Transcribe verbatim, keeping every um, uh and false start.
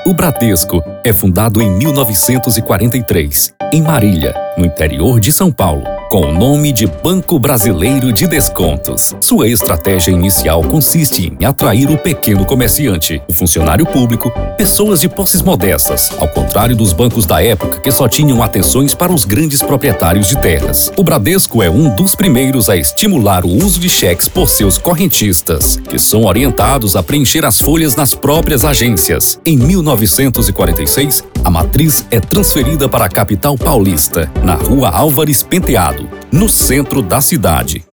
O Bradesco é fundado em mil novecentos e quarenta e três, em Marília, no interior de São Paulo, com o nome de Banco Brasileiro de Descontos. Sua estratégia inicial consiste em atrair o pequeno comerciante, o funcionário público, pessoas de posses modestas, ao contrário dos bancos da época que só tinham atenções para os grandes proprietários de terras. O Bradesco é um dos primeiros a estimular o uso de cheques por seus correntistas, que são orientados a preencher as folhas nas próprias agências. Em mil novecentos e quarenta e seis, a matriz é transferida para a capital paulista, na Rua Álvares Penteado, no centro da cidade.